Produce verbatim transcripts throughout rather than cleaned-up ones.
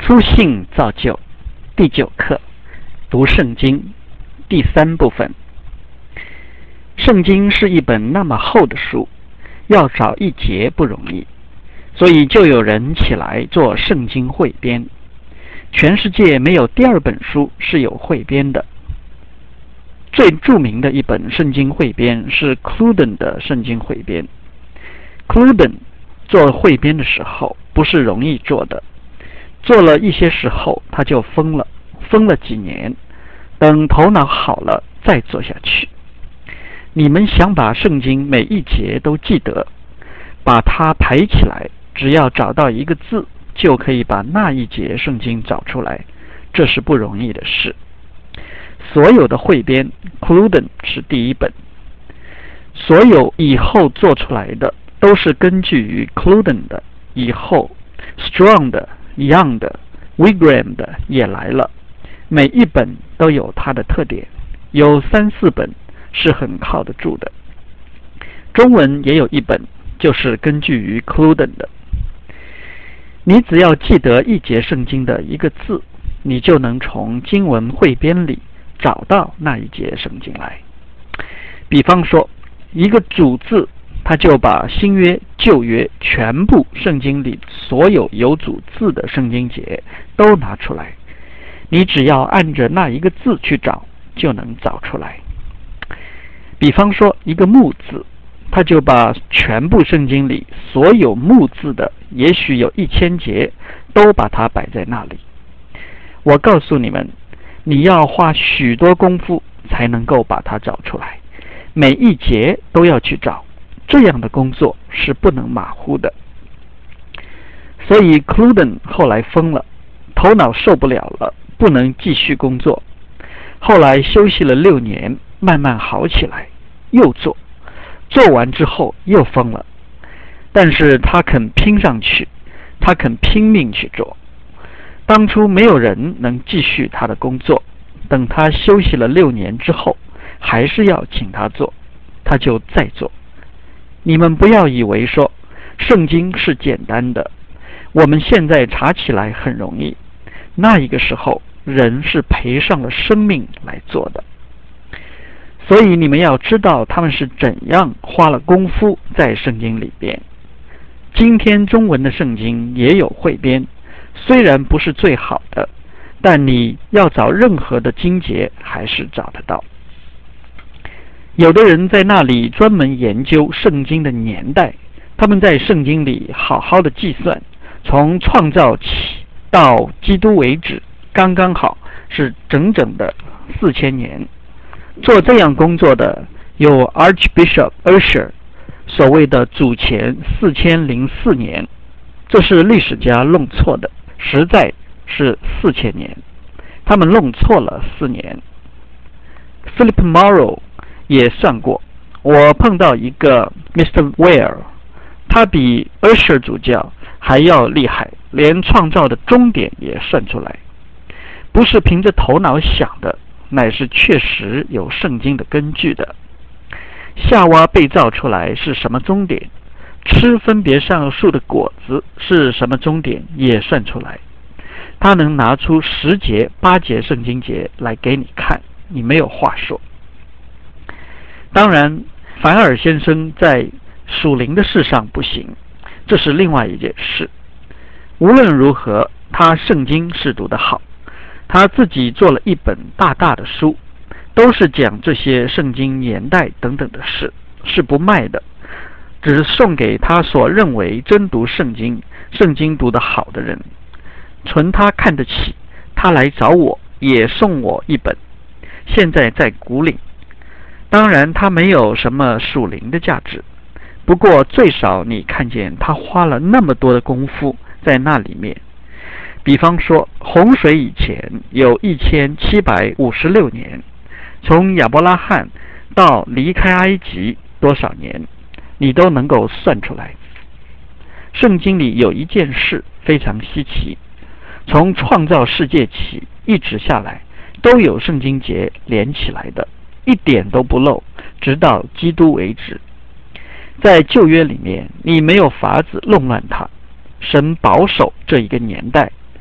书信造就第九课，读圣经第三部分。圣经是一本那么厚的书，要找一节不容易，所以就有人起来做圣经汇编。全世界没有第二本书是有汇编的。最著名的一本圣经汇编是 Cluden 的圣经汇编。Cluden 做汇编的时候不是容易做的，做了一些时候他就疯了，疯了几年，等头脑好了再做下去。你们想把圣经每一节都记得，把它排起来，只要找到一个字，就可以把那一节圣经找出来，这是不容易的事。所有的汇编 Cluden 是第一本，所有以后做出来的都是根据于 Cluden 的，以后 Strong 的、Young 的、Wigram 的也来了，每一本都有它的特点，有三四本是很靠得住的。中文也有一本就是根据于 Cluden 的。你只要记得一节圣经的一个字，你就能从经文汇编里找到那一节圣经来。比方说一个主字，他就把新约旧约全部圣经里所有有主字的圣经节都拿出来，你只要按着那一个字去找，就能找出来。比方说一个木字，他就把全部圣经里所有木字的也许有一千节都把它摆在那里。我告诉你们，你要花许多功夫才能够把它找出来，每一节都要去找，这样的工作是不能马虎的。所以 Cluden 后来疯了，头脑受不了了，不能继续工作。后来休息了六年，慢慢好起来，又做，做完之后又疯了。但是他肯拼上去，他肯拼命去做。当初没有人能继续他的工作，等他休息了六年之后，还是要请他做，他就再做。你们不要以为说圣经是简单的，我们现在查起来很容易，那一个时候人是赔上了生命来做的。所以你们要知道他们是怎样花了功夫在圣经里边。今天中文的圣经也有汇编，虽然不是最好的，但你要找任何的经节还是找得到。有的人在那里专门研究圣经的年代，他们在圣经里好好的计算，从创造起到基督为止，刚刚好是整整的四千年。做这样工作的有 Archbishop Ussher， 所谓的主前四千零四年，这是历史家弄错的，实在是四千年，他们弄错了四年。Philip Morrow 也算过，我碰到一个 Mister Ware， 他比 Ussher 主教还要厉害，连创造的终点也算出来，不是凭着头脑想的，乃是确实有圣经的根据的。夏娃被造出来是什么终点？吃分别善恶树的果子是什么终点？也算出来。他能拿出十节、八节圣经节来给你看，你没有话说。当然，凡尔先生在属灵的事上不行，这是另外一件事。无论如何，他圣经是读得好，他自己做了一本大大的书，都是讲这些圣经年代等等的事，是不卖的，只是送给他所认为真读圣经、圣经读得好的人。纯他看得起，他来找我，也送我一本，现在在古岭。当然他没有什么属灵的价值，不过最少你看见他花了那么多的功夫在那里面。比方说洪水以前有一千七百五十六年，从亚伯拉罕到离开埃及多少年，你都能够算出来。圣经里有一件事非常稀奇，从创造世界起一直下来都有圣经节连起来的，一点都不漏，直到基督为止。在旧约里面你没有法子弄乱它，神保守这一个年代，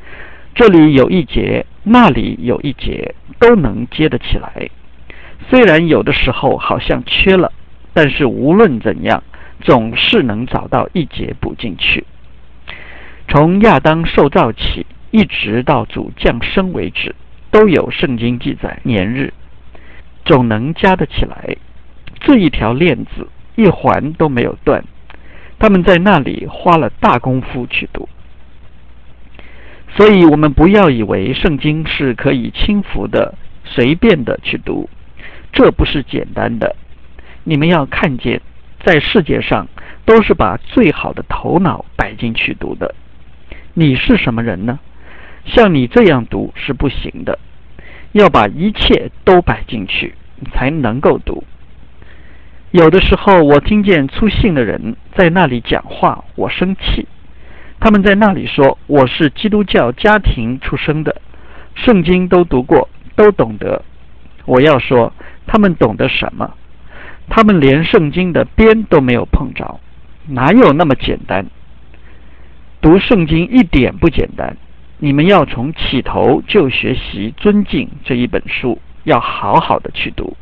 这里有一节，那里有一节，都能接得起来。虽然有的时候好像缺了，但是无论怎样，总是能找到一节补进去。从亚当受造起，一直到主降生为止，都有圣经记载年日，总能加得起来。这一条链子一环都没有断，他们在那里花了大功夫去读。所以我们不要以为圣经是可以轻浮的随便的去读，这不是简单的。你们要看见，在世界上都是把最好的头脑摆进去读的。你是什么人呢？像你这样读是不行的，要把一切都摆进去才能够读。有的时候我听见粗信的人在那里讲话，我生气。他们在那里说我是基督教家庭出生的，圣经都读过，都懂得。我要说，他们懂得什么？他们连圣经的边都没有碰着，哪有那么简单？读圣经一点不简单，你们要从起头就学习尊敬这一本书，要好好的去读。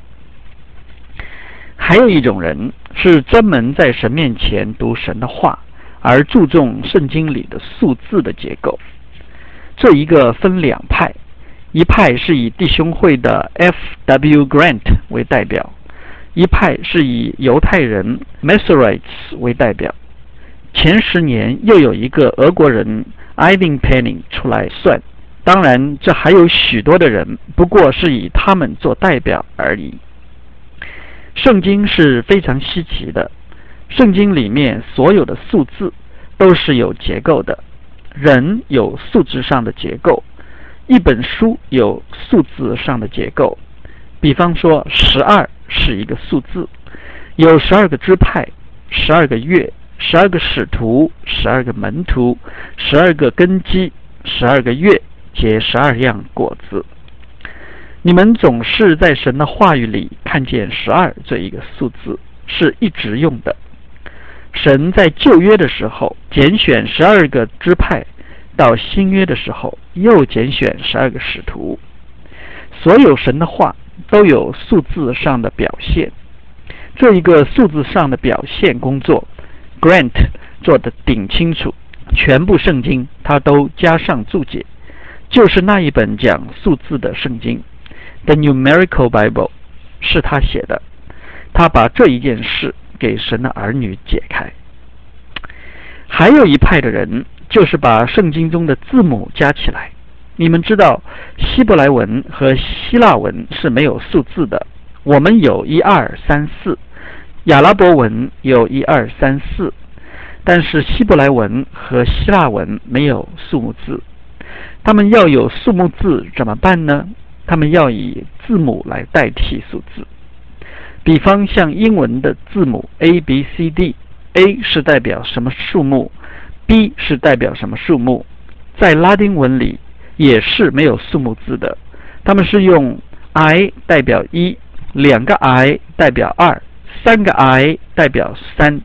还有一种人是专门在神面前读神的话，而注重圣经里的数字的结构。这一个分两派，一派是以弟兄会的 F W Grant 为代表，一派是以犹太人 Masoretes 为代表。前十年又有一个俄国人 Ivan Penning 出来算，当然这还有许多的人，不过是以他们做代表而已。圣经是非常稀奇的，圣经里面所有的数字都是有结构的，人有数字上的结构，一本书有数字上的结构。比方说十二是一个数字，有十二个支派，十二个月，十二个使徒，十二个门徒，十二个根基，十二个月，结十二样果子。你们总是在神的话语里看见十二这一个数字是一直用的。神在旧约的时候拣选十二个支派，到新约的时候又拣选十二个使徒。所有神的话都有数字上的表现，这一个数字上的表现工作 Grant 做得顶清楚，全部圣经他都加上注解，就是那一本讲数字的圣经 The Numerical Bible 是他写的，他把这一件事给神的儿女解开。还有一派的人就是把圣经中的字母加起来。你们知道希伯来文和希腊文是没有数字的，我们有一二三四，亚拉伯文有一二三四，但是希伯来文和希腊文没有数目字。他们要有数目字怎么办呢？他们要以字母来代替数字。比方像英文的字母 A B C D， A 是代表什么数目， B 是代表什么数目。在拉丁文里也是没有数目字的，他们是用 I 代表一，两个 I 代表二，三个 I 代表三，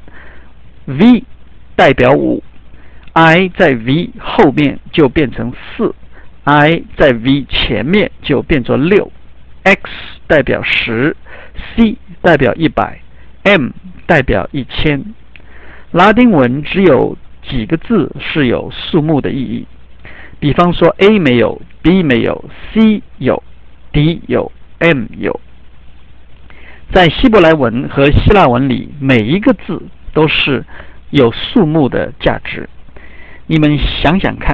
V 代表五， I 在 V 后面就变成四， I 在 V 前面就变作六， X 代表十， C 代表一百， M 代表一千。拉丁文只有几个字是有数目的意义，比方说 A 没有， B 没有， C 有， D 有， M 有。在希伯来文和希腊文里，每一个字都是有数目的价值。你们想想看，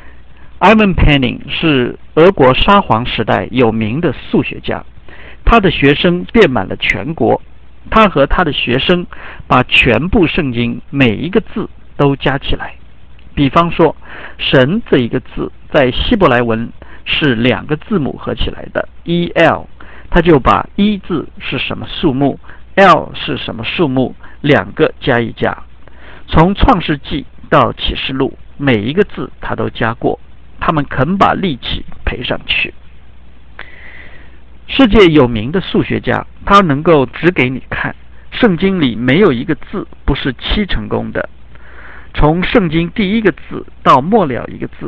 Ivan Penning 是俄国沙皇时代有名的数学家，他的学生遍满了全国，他和他的学生把全部圣经每一个字都加起来。比方说神这一个字在希伯来文是两个字母合起来的 E L， 他就把一字是什么数目， L 是什么数目，两个加一加。从创世纪到启示录，每一个字他都加过，他们肯把力气赔上去。世界有名的数学家，他能够指给你看，圣经里没有一个字不是七成功的。从圣经第一个字到末了一个字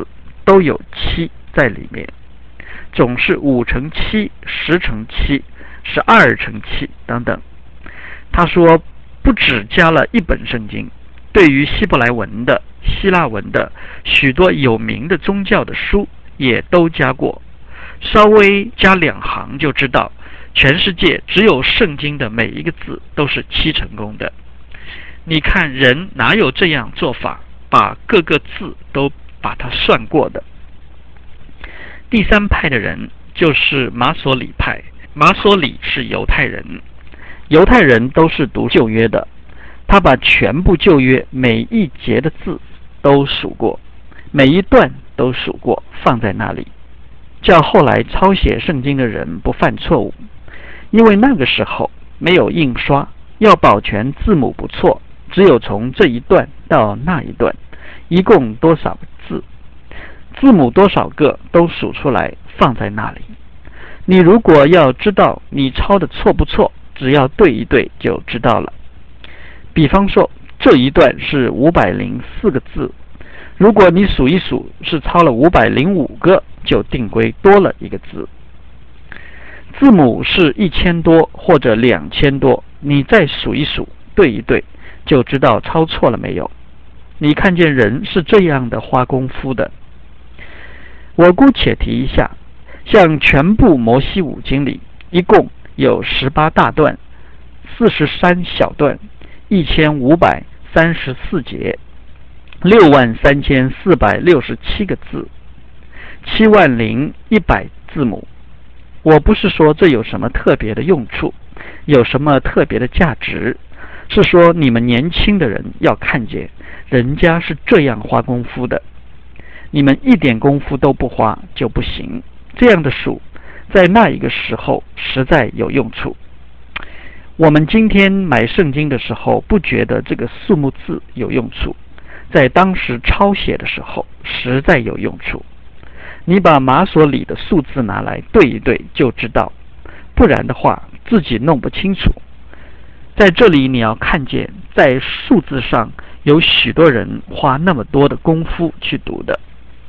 都有七在里面，总是五乘七、十乘七、十二乘七等等。他说，不只加了一本圣经，对于希伯来文的、希腊文的许多有名的宗教的书也都加过。稍微加两行就知道，全世界只有圣经的每一个字都是七成功的。你看人哪有这样做法，把各个字都把它算过的？第三派的人就是马索里派。马索里是犹太人，犹太人都是读旧约的，他把全部旧约每一节的字都数过，每一段都数过，放在那里，叫后来抄写圣经的人不犯错误。因为那个时候没有印刷，要保全字母不错，只有从这一段到那一段一共多少个字，字母多少个都数出来放在那里。你如果要知道你抄的错不错，只要对一对就知道了。比方说这一段是五百零四个字，如果你数一数是抄了五百零五个，就定规多了一个字。字母是一千多或者两千多，你再数一数对一对就知道抄错了没有。你看见人是这样的花功夫的。我姑且提一下，像全部摩西五经里一共有十八大段，四十三小段，一千五百三十四节，六万三千四百六十七个字，七万零一百字母。我不是说这有什么特别的用处，有什么特别的价值，是说你们年轻的人要看见人家是这样花功夫的，你们一点功夫都不花就不行。这样的数在那一个时候实在有用处。我们今天买圣经的时候不觉得这个数目字有用处，在当时抄写的时候实在有用处。你把马所里的数字拿来对一对就知道，不然的话自己弄不清楚。在这里你要看见，在数字上有许多人花那么多的功夫去读的。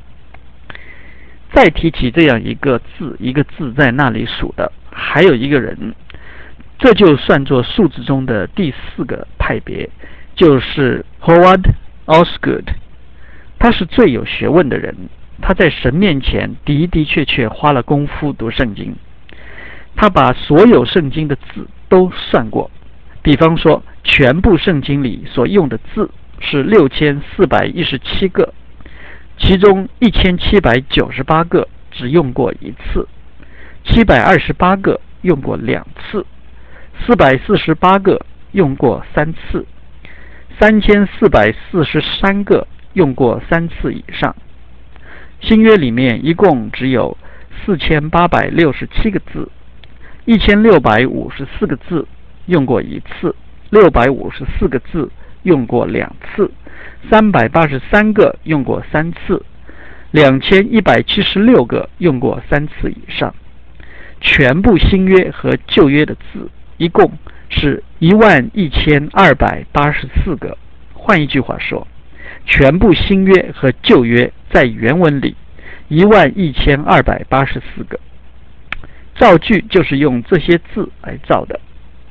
再提起这样一个字一个字在那里数的，还有一个人，这就算作数字中的第四个派别，就是 Howard Osgood。 他是最有学问的人，他在神面前的的确确花了功夫读圣经。他把所有圣经的字都算过，比方说全部圣经里所用的字是六千四百一十七个，其中一千七百九十八个只用过一次，七百二十八个用过两次，四百四十八个用过三次，三千四百四十三个用过三次以上。新约里面一共只有四千八百六十七个字，一千六百五十四个字用过一次，六百五十四个字用过两次，三百八十三个用过三次，两千一百七十六个用过三次以上。全部新约和旧约的字一共是一万一千二百八十四个。换一句话说，全部新约和旧约在原文里一万一千二百八十四个。造句就是用这些字来造的。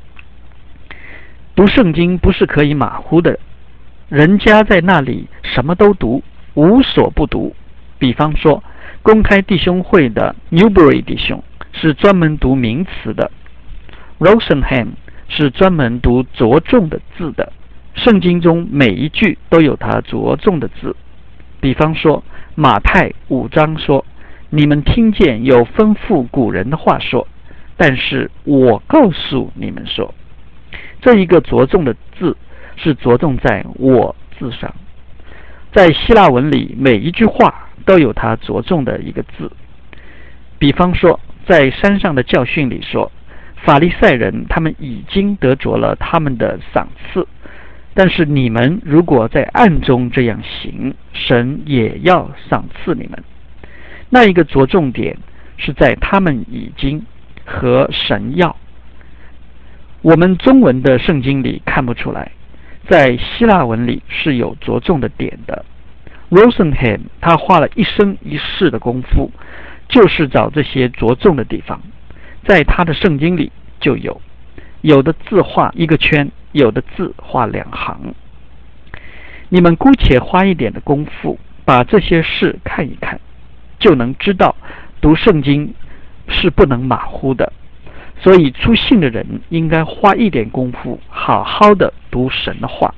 读圣经不是可以马虎的，人家在那里什么都读，无所不读。比方说公开弟兄会的 Newbury 弟兄是专门读名词的， Rosenham 是专门读着重的字的。圣经中每一句都有它着重的字。比方说马太五章说，你们听见有吩咐古人的话说，但是我告诉你们说，这一个着重的字是着重在我字上。在希腊文里每一句话都有它着重的一个字。比方说在山上的教训里说，法利赛人他们已经得着了他们的赏赐，但是你们如果在暗中这样行，神也要赏赐你们。那一个着重点是在他们已经和神要。我们中文的圣经里看不出来，在希腊文里是有着重的点的。 Rosenheim 他花了一生一世的功夫，就是找这些着重的地方，在他的圣经里就有，有的字画一个圈，有的字画两行。你们姑且花一点的功夫，把这些事看一看，就能知道读圣经是不能马虎的。所以出信的人应该花一点功夫，好好的读神的话。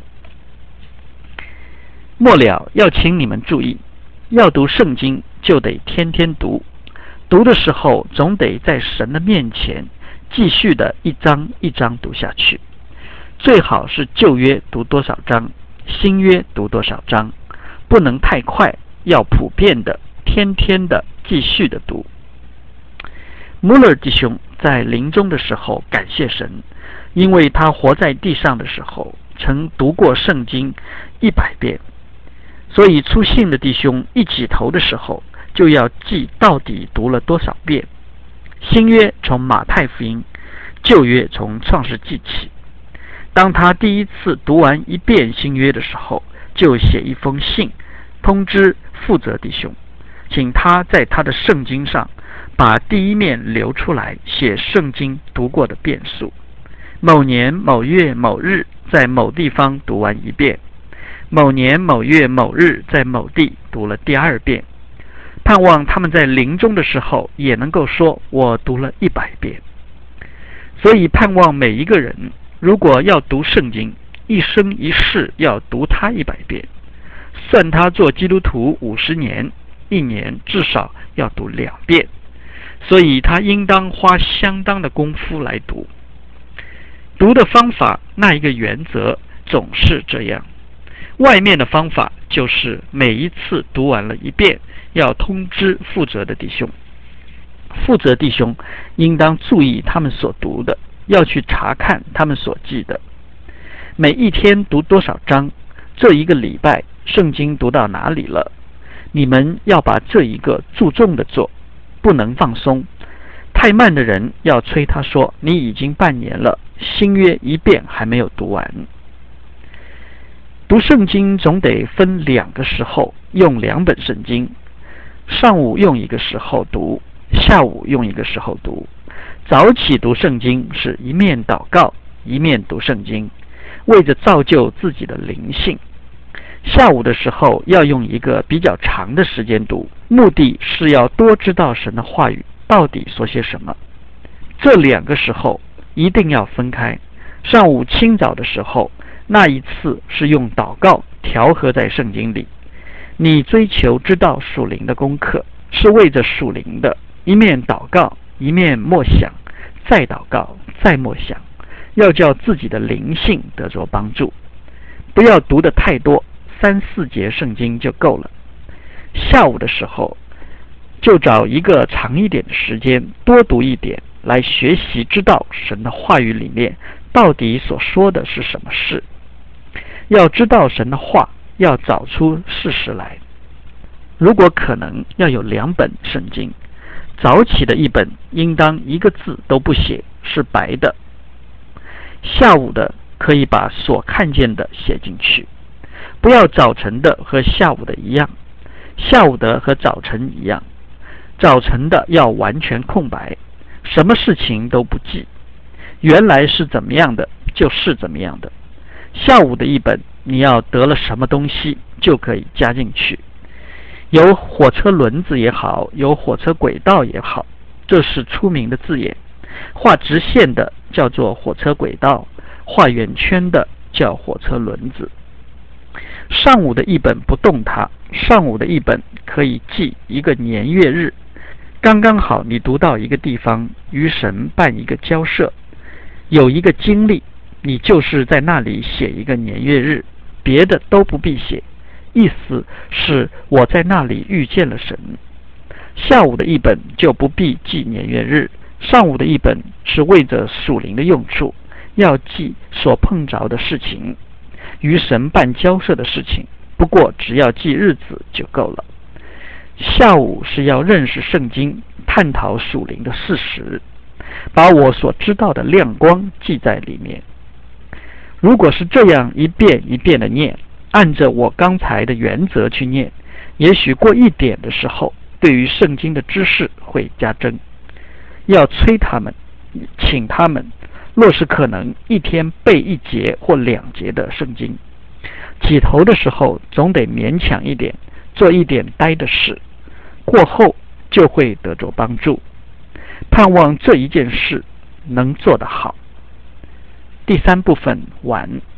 末了要请你们注意，要读圣经就得天天读，读的时候总得在神的面前继续的一章一章读下去，最好是旧约读多少章，新约读多少章，不能太快，要普遍的天天的继续的读。穆勒弟兄在临终的时候感谢神，因为他活在地上的时候曾读过圣经一百遍，所以出信的弟兄一起头的时候就要记到底读了多少遍。新约从马太福音，旧约从创世纪起。当他第一次读完一遍新约的时候，就写一封信通知负责弟兄，请他在他的圣经上把第一面留出来，写圣经读过的遍数。某年某月某日在某地方读完一遍，某年某月某日在某地读了第二遍，盼望他们在临终的时候也能够说我读了一百遍。所以盼望每一个人如果要读圣经，一生一世要读它一百遍，算他做基督徒五十年，一年至少要读两遍，所以他应当花相当的功夫来读。读的方法那一个原则总是这样，外面的方法就是每一次读完了一遍，要通知负责的弟兄，负责弟兄应当注意他们所读的，要去查看他们所记的。每一天读多少章，这一个礼拜圣经读到哪里了，你们要把这一个注重的做，不能放松。太慢的人要催他说，你已经半年了，新约一遍还没有读完。读圣经总得分两个时候，用两本圣经，上午用一个时候读，下午用一个时候读。早起读圣经是一面祷告一面读圣经，为着造就自己的灵性。下午的时候要用一个比较长的时间读，目的是要多知道神的话语到底说些什么。这两个时候一定要分开。上午清早的时候，那一次是用祷告调和在圣经里，你追求知道属灵的功课，是为着属灵的，一面祷告一面默想，再祷告再默想，要叫自己的灵性得着帮助。不要读得太多，三四节圣经就够了。下午的时候就找一个长一点的时间，多读一点，来学习知道神的话语里面到底所说的是什么事。要知道神的话，要找出事实来。如果可能，要有两本圣经，早起的一本应当一个字都不写，是白的。下午的可以把所看见的写进去，不要早晨的和下午的一样，下午的和早晨一样。早晨的要完全空白，什么事情都不记，原来是怎么样的就是怎么样的。下午的一本，你要得了什么东西就可以加进去，有火车轮子也好，有火车轨道也好，这是出名的字眼。画直线的叫做火车轨道，画圆圈的叫火车轮子。上午的一本不动它，上午的一本可以记一个年月日，刚刚好你读到一个地方，与神办一个交涉，有一个经历，你就是在那里写一个年月日，别的都不必写，意思是我在那里遇见了神。下午的一本就不必记年月日，上午的一本是为着属灵的用处，要记所碰着的事情，与神办交涉的事情，不过只要记日子就够了。下午是要认识圣经，探讨属灵的事实，把我所知道的亮光记在里面。如果是这样一遍一遍的念，按着我刚才的原则去念， 也许过一点的时候，对于圣经的知识会加增。要催他们，请他们，若是可能，一天背一节或两节的圣经。起头的时候总得勉强一点，做一点呆的事，过后就会得着帮助。盼望这一件事能做得好。第三部分完。